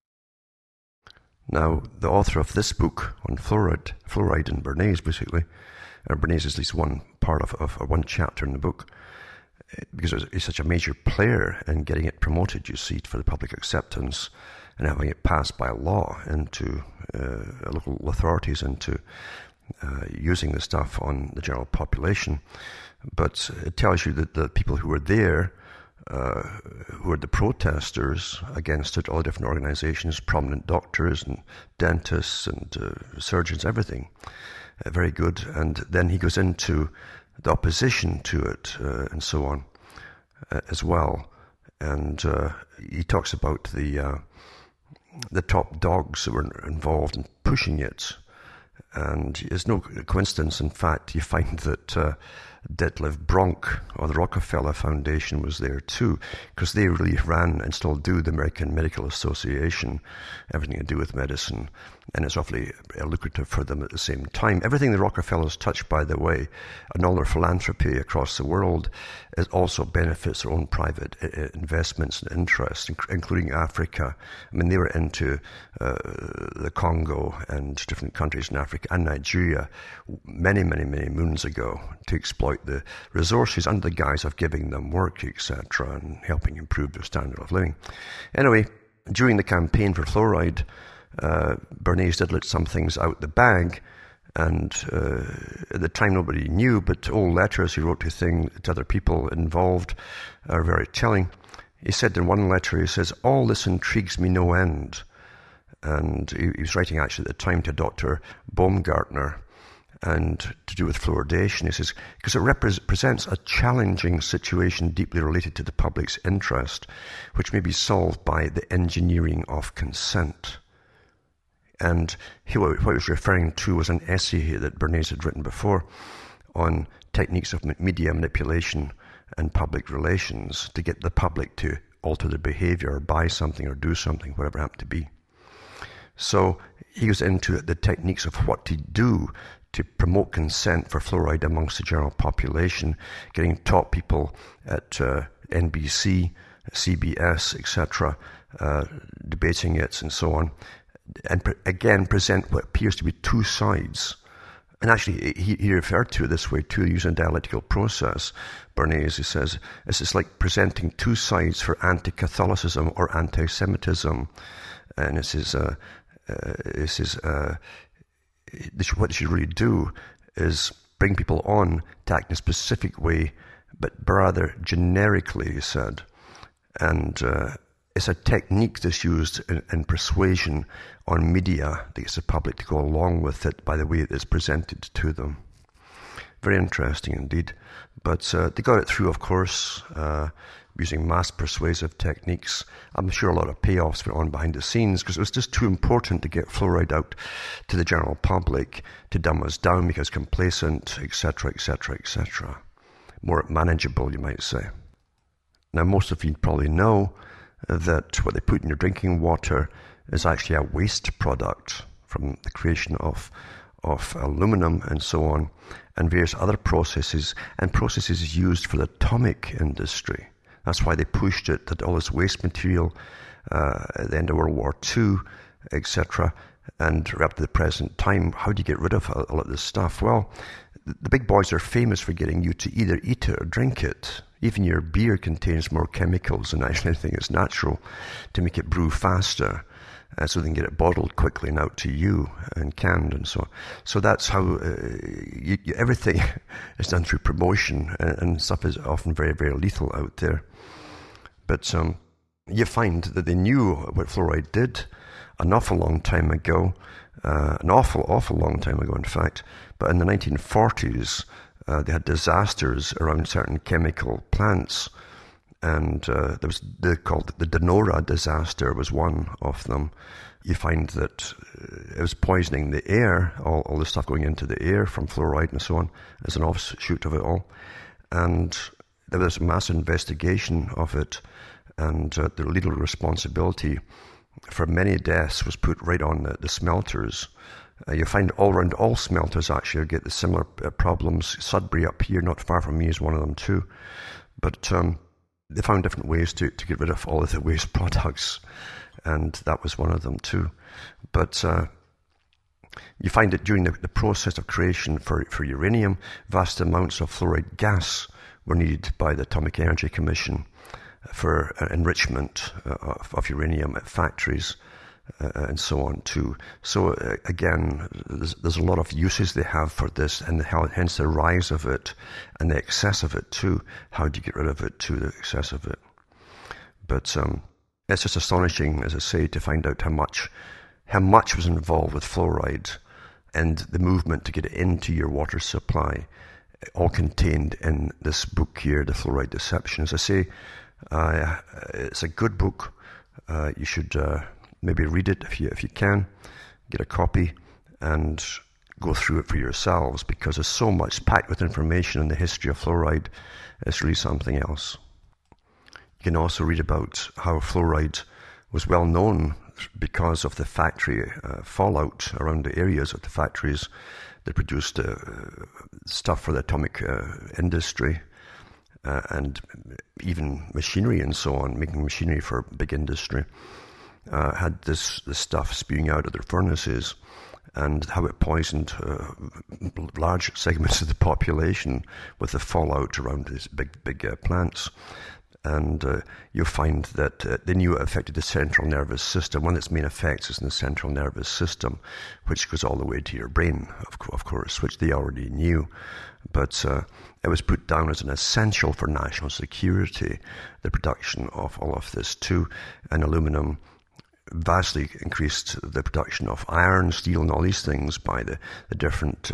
Now, the author of this book on fluoride and Bernays, basically, Bernays is at least one part of one chapter in the book, because he's such a major player in getting it promoted, you see, for the public acceptance and having it passed by law into local authorities into using the stuff on the general population. But it tells you that the people who were there, who were the protesters against it, all different organizations, prominent doctors and dentists and surgeons, everything. Very good. And then he goes into the opposition to it and so on as well. And he talks about the top dogs that were involved in pushing it. And it's no coincidence, in fact, you find that Detlef Bronk, or the Rockefeller Foundation, was there too, because they really ran and still do the American Medical Association, everything to do with medicine, and it's awfully lucrative for them at the same time. Everything the Rockefellers touch, by the way, and all their philanthropy across the world, it also benefits their own private investments and interests, including Africa. I mean, they were into the Congo and different countries in Africa and Nigeria many, many, many moons ago to exploit the resources under the guise of giving them work, etc., and helping improve their standard of living. Anyway, during the campaign for fluoride, Bernays did let some things out the bag, and at the time nobody knew, but old letters he wrote to other people involved are very telling. He said in one letter, he says, "All this intrigues me no end." And he was writing actually at the time to Dr. Baumgartner, and to do with fluoridation. He says, because it represents a challenging situation deeply related to the public's interest, which may be solved by the engineering of consent. And what he was referring to was an essay that Bernays had written before on techniques of media manipulation and public relations to get the public to alter their behavior or buy something or do something, whatever it happened to be. So he was into the techniques of what to do to promote consent for fluoride amongst the general population, getting top people at NBC, CBS, etc., debating it and so on, and again present what appears to be two sides. And actually, he referred to it this way too, using a dialectical process. Bernays, he says, it's like presenting two sides for anti-Catholicism or anti-Semitism. And it says, what they should really do is bring people on to act in a specific way, but rather generically, he said. And it's a technique that's used in persuasion on media that gets the public to go along with it by the way it's presented to them. Very interesting indeed. But they got it through, of course, using mass persuasive techniques. I'm sure a lot of payoffs went on behind the scenes because it was just too important to get fluoride out to the general public to dumb us down, make us complacent, etc., etc., etc. More manageable, you might say. Now, most of you probably know that what they put in your drinking water is actually a waste product from the creation of aluminum and so on, and various other processes, and processes used for the atomic industry. That's why they pushed it, that all this waste material at the end of World War II, etc., and up to the present time, how do you get rid of all of this stuff? Well, the big boys are famous for getting you to either eat it or drink it. Even your beer contains more chemicals than actually anything that's natural to make it brew faster, so they can get it bottled quickly and out to you and canned and so on. So that's how everything is done through promotion, and stuff is often very, very lethal out there. But you find that they knew what fluoride did an awful long time ago, an awful long time ago, in fact. But in the 1940s, they had disasters around certain chemical plants, and they called the Donora disaster was one of them. You find that it was poisoning the air, all the stuff going into the air from fluoride and so on, as an offshoot of it all. And there was a massive investigation of it, and the legal responsibility for many deaths was put right on the smelters. You find all smelters actually get the similar problems. Sudbury up here, not far from me, is one of them too. But they found different ways to get rid of all of the waste products, and that was one of them too. But you find that during the process of creation for uranium, vast amounts of fluoride gas were needed by the Atomic Energy Commission for enrichment of uranium at factories and so on too. So again, there's a lot of uses they have for this, and hence the rise of it and the excess of it too. How do you get rid of it too, the excess of it? But it's just astonishing, as I say, to find out how much was involved with fluoride and the movement to get it into your water supply, all contained in this book here, The Fluoride Deception. As I say, it's a good book. You should maybe read it if you can, get a copy and go through it for yourselves, because there's so much packed with information on the history of fluoride. It's really something else. You can also read about how fluoride was well known because of the factory fallout around the areas of the factories that produced stuff for the atomic industry, and even machinery and so on, making machinery for big industry. Had this stuff spewing out of their furnaces, and how it poisoned large segments of the population with the fallout around these big plants. And you'll find that they knew it affected the central nervous system. One of its main effects is in the central nervous system, which goes all the way to your brain, of course, which they already knew. But it was put down as an essential for national security, the production of all of this too. And aluminum vastly increased the production of iron, steel, and all these things by the different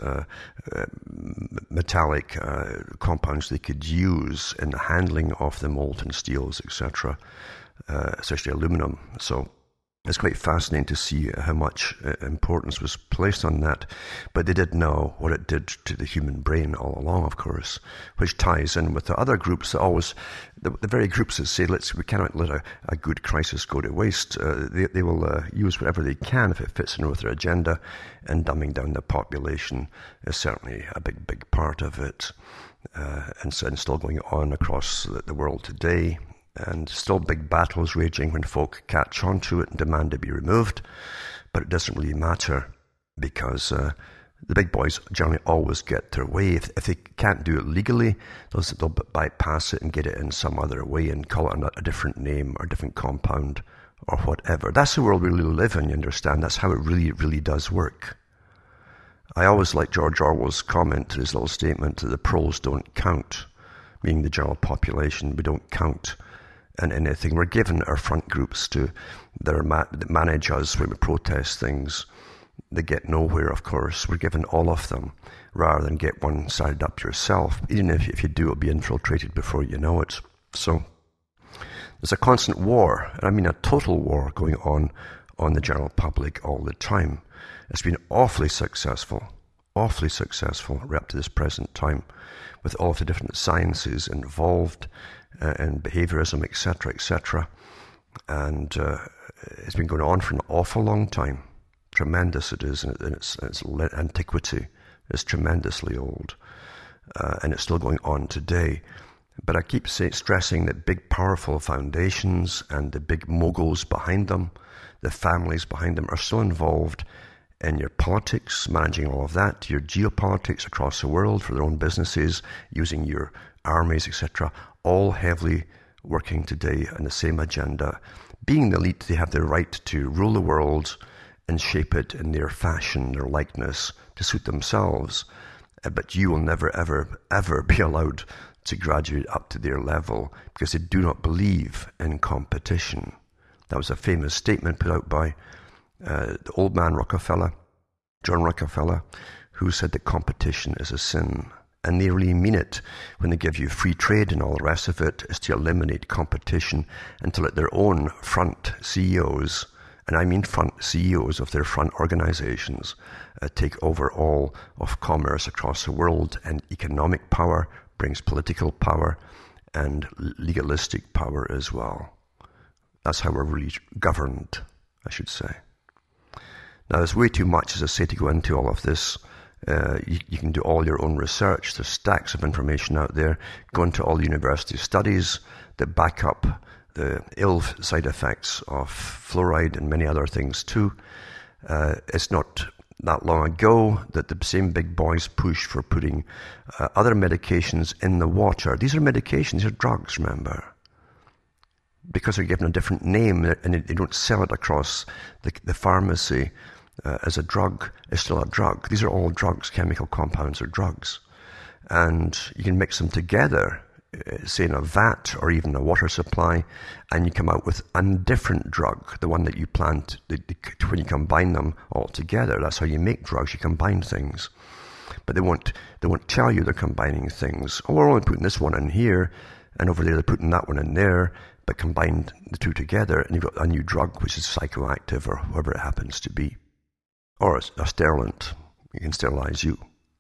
metallic compounds they could use in the handling of the molten steels, etc., especially aluminum. So it's quite fascinating to see how much importance was placed on that. But they did know what it did to the human brain all along, of course, which ties in with the other groups that always, the very groups that say, we cannot let a good crisis go to waste. They will use whatever they can if it fits in with their agenda, and dumbing down the population is certainly a big part of it. And still going on across the world today. And still big battles raging when folk catch on to it and demand to be removed. But it doesn't really matter, because the big boys generally always get their way. If they can't do it legally, they'll bypass it and get it in some other way and call it a different name or a different compound or whatever. That's the world we really live in, you understand. That's how it really does work. I always like George Orwell's comment, his little statement, that the proles don't count, meaning the general population. We don't count and anything. We're given our front groups that manage us when we protest things. They get nowhere, of course. We're given all of them, rather than get one sided up yourself. Even if you do, it'll be infiltrated before you know it. So there's a constant war, and I mean a total war, going on the general public all the time. It's been awfully successful right up to this present time, with all of the different sciences involved, and behaviorism, etc. And it's been going on for an awful long time. Tremendous it is, and its antiquity is tremendously old, and it's still going on today. But I keep stressing that big, powerful foundations and the big moguls behind them, the families behind them, are still involved in your politics, managing all of that, your geopolitics across the world for their own businesses, using your armies, etc., all heavily working today on the same agenda. Being the elite, they have the right to rule the world and shape it in their fashion, their likeness, to suit themselves. But you will never, ever be allowed to graduate up to their level, because they do not believe in competition. That was a famous statement put out by the old man Rockefeller, John Rockefeller, who said that competition is a sin. And they really mean it when they give you free trade and all the rest of it, is to eliminate competition and to let their own front CEOs, and I mean front CEOs of their front organizations, take over all of commerce across the world. And economic power brings political power and legalistic power as well. That's how we're really governed, I should say. Now, there's way too much, as I say, to go into all of this. You can do all your own research. There's stacks of information out there. Go into all the university studies that back up the ill side effects of fluoride and many other things too. It's not that long ago that the same big boys pushed for putting other medications in the water. These are medications, these are drugs, remember. Because they're given a different name and they don't sell it across the pharmacy as a drug, it's still a drug. These are all drugs. Chemical compounds are drugs. And you can mix them together, say in a vat or even a water supply, and you come out with a different drug, the one that you plant when you combine them all together. That's how you make drugs. You combine things. But they won't tell you they're combining things. Oh, we're only putting this one in here, and over there they're putting that one in there, but combine the two together, and you've got a new drug which is psychoactive or whatever it happens to be. Or a sterilant. It can sterilize you.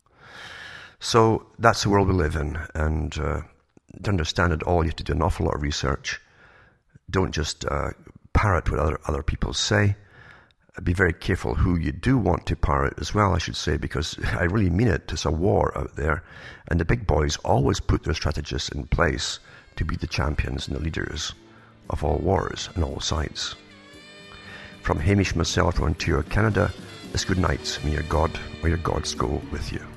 So that's the world we live in. And to understand it all, you have to do an awful lot of research. Don't just parrot what other people say. Be very careful who you do want to parrot as well, I should say, because I really mean it. It's a war out there. And the big boys always put their strategists in place to be the champions and the leaders of all wars and all sides. From Hamish myself from Ontario, Canada, it's good night. May your God or your gods go with you.